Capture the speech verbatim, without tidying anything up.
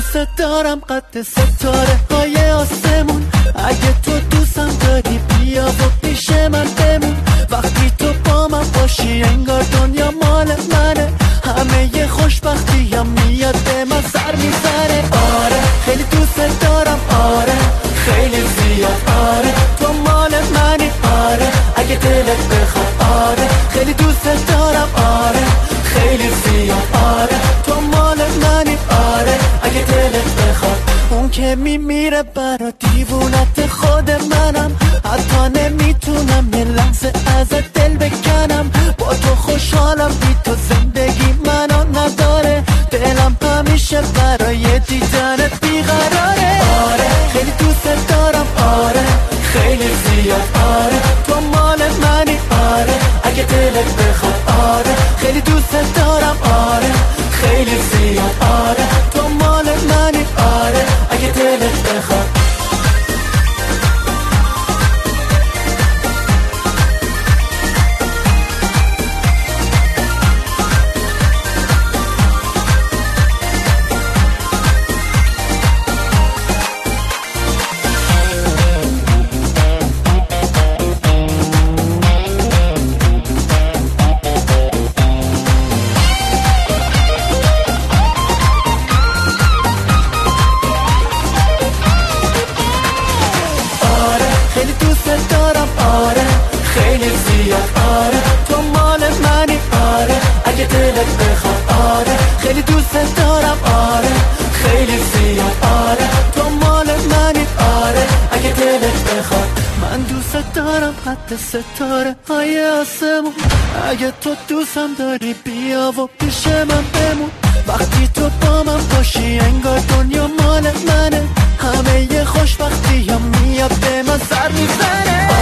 دوست دارم قد ستاره های آسمون. اگه تو دوستم داری بیا و پیش من بمون. وقتی تو با من باشی انگار دنیا مال منه. همه ی خوشبختی هم میاد به من سر میزنه. آره خیلی دوست دارم، آره خیلی زیاد، آره تو مال منی، آره اگه دلت بخواد، آره خیلی دوست دارم، آره خیلی زیاد، آره تو مال منی، آره اگه دلت بخواد. اون که میمیره برا دیوونت خود منم. حتی نمیتونم یه لحظه ازت دل بکنم. با تو خوشحالم، بی تو زندگی منو نداره. دلم همیشه برای دیدنت بیقراره. آره خیلی دوست دارم، آره خیلی زیاد، آره تو مال منی، آره اگه دلت بخواد، آره خیلی دوست دارم، آره خیلی زیاد، آره تو مال منی، آره اگه دلت بخواد. ستاره های آسمون. اگه تو دوستم داری بیا و پیش من بمون. وقتی تو با من باشی انگار دنیا مال منه. همه ی خوشبختی هم میاد به من سر میزنه.